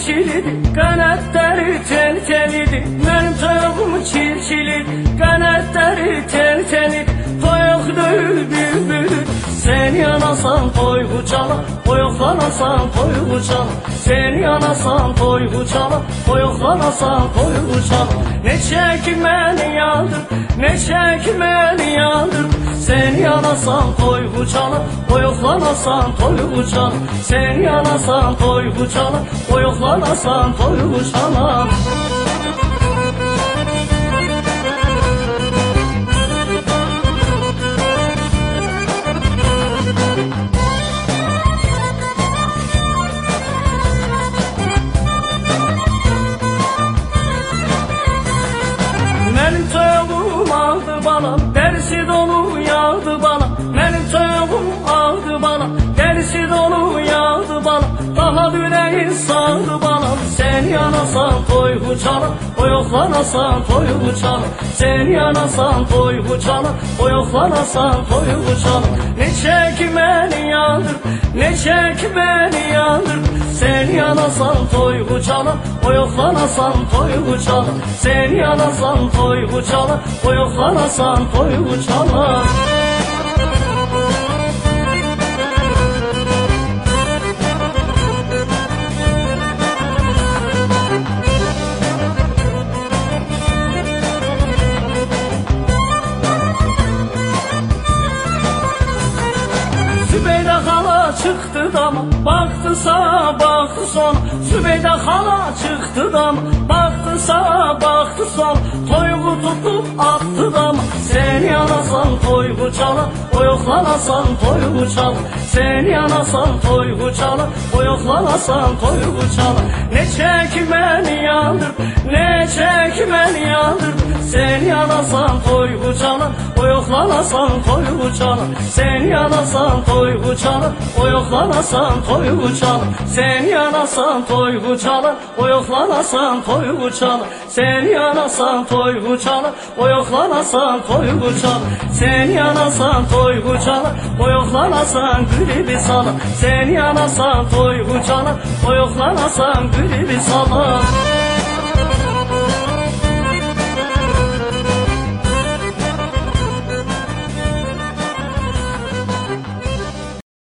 çirçilidir, kanatları tel telidir. Benim toyuğum çirçilidir, kanatları tel telidir. Toyuqdur bülbülür, sen yanasan toyuğu çala, toyuqlanasan toyuğu çala. Sen yanasan toyuğu çala, toyuqlanasan toyuğu çala. Ne çekmeni yandır, ne çekmeni yandır. Sen yanasan toyuğu çala, toyuqlanasan toyuğu çala. Sen yanasan toyuğu çala, toyuqlanasan toyuğu çala. Benim toyuğum aldı bana, dersi dolu yağdı bana. Benim toyuğum aldı bana, dersi dolu yağdı bana. Daha düneyi sardı bana. Sen yanasan toyuğu çala, toyuqlanasan toyuğu çala. Sen yanasan toyuğu çala, toyuqlanasan toyuğu çala. Ne çekmeni yandır, ne çekmeni yandır. Sen yanasan toyuğu çala, toyuqlanasan toyuğu çala. Sen yanasan toyuğu çala, toyuqlanasan toyuğu çala. Zübeyde hala çıktı dama, baktı sağa baktı sola. Zübeyde hala çıktı dama, baktı sağa baktı sola. Toyuğu tutup attı dama. Sen yanasan toyuğu çala, toyuqlanasan toyuğu çala. Sen yanasan toyuğu çala, toyuqlanasan toyuğu çala. Ne çekmeni yandır, ne çekmeni yandır. Sen yanasan toyuğu çala, toyuqlanasan toyuğu çala. Sen yanasan toyuğu çala, toyuqlanasan toyuğu çala. Sen yanasan toyuğu çala, toyuqlanasan toyuğu çala. Sen yanasan toyuğu çala, toyuqlanasan toyuğu çala. Sen yanasan toyuğu çala, toyuqlanasan gülübi sala. Sen yanasan toyuğu çala, toyuqlanasan gülübi sala.